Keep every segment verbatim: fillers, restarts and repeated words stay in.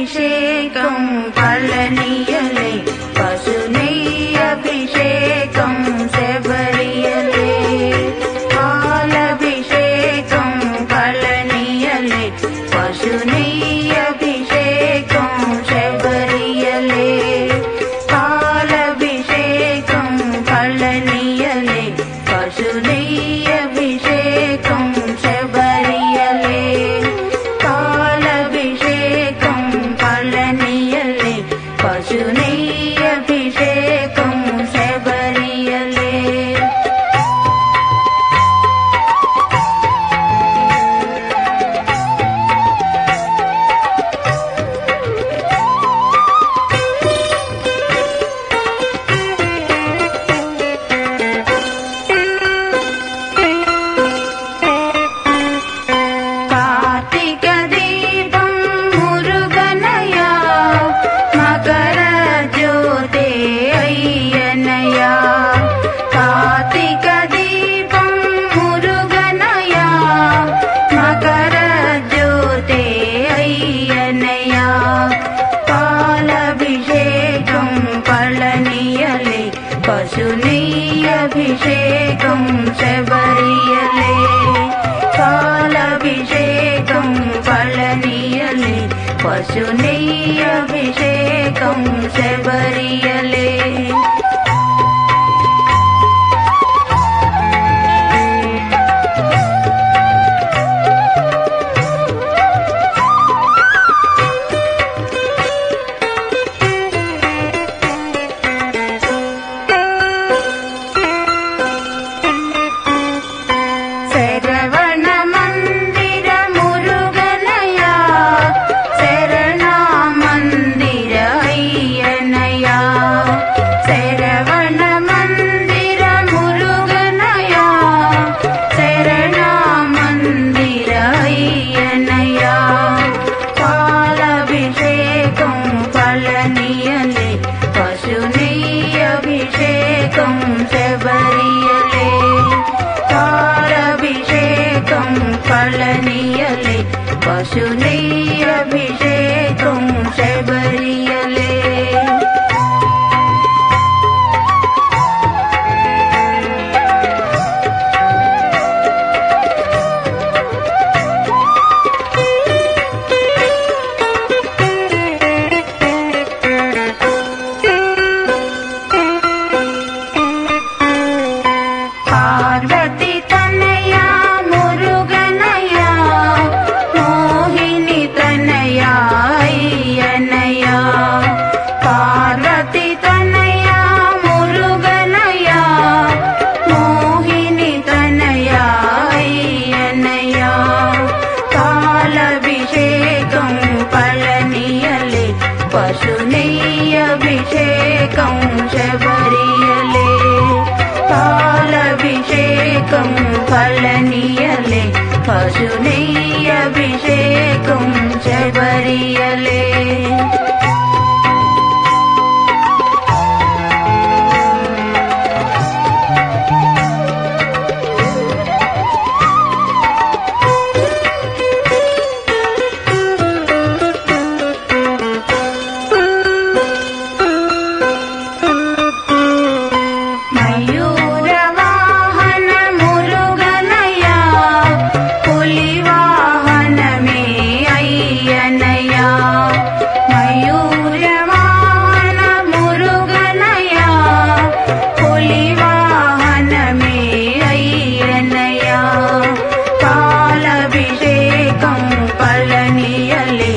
పాలభిషేకం పళనియలే పశునెయ్యభిషేకం శబరియలే పాలభిషేకం పళనియలే పశునెయ్యభిషేకం శబరియలే పాలభిషేకం పళనియలే పశునెయ్యభిషేకం శబరియలే పాలభిషేకం పళనియలే పశునెయ్యభిషేకం శబరియలే కార్తీక దీపం మురుగనయా మకర జ్యోతే అయ్యనయా కార్తీక దీపం మురుగనయా మకర జ్యోతే అయ్యనయా పాలభిషేకం పళనియలే పశునెయ్యభిషేకం శబరియలే పాలభిషేకం పళనియలే పశునెయ్యభిషేకం శబరియలే శరవణ మందిర మురుగనయా శరణా మందిర అయ్యనయా శరవణ మందిర మురుగనయా శరణా మందిర అయ్యనయా పాలభిషేకం పళనియలే పశునెయ్యభిషేకం శబరియలే పాలభిషేకం పళనియలే పశునెయ్యభిషేకం శబరియలే పార్వతి తనయా మురుగనయా మోహిని తనయా అయ్యనయా పార్వతి తనయా మురుగనయా మోహిని తనయా అయ్యనయా పాలభిషేకం పళనియలే పశునెయ్యభిషేకం శబరియలే పాలభిషేకం పళనియలే పశునెయ్యభిషేకం శబరియలే మయూరవాహన మురుగనయా పులివాహనమే అయ్యనయా మయూరవాహన మురుగనయా పులివాహనమే అయ్యనయా పాలభిషేకం పళనియలే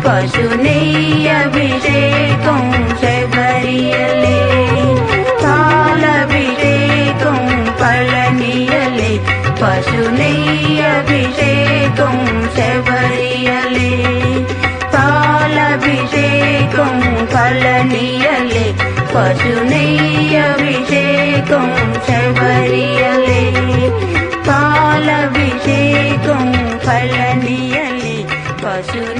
పశునెయ్యభిషేకం శబరియలే పాలభిషేకం పళనియలే పశునెయ్యభిషేకం శబరియలే పాలభిషేకం పళనియలే పశునెయ్యభిషేకం శబరియలే పాలభిషేకం పళనియలే పశు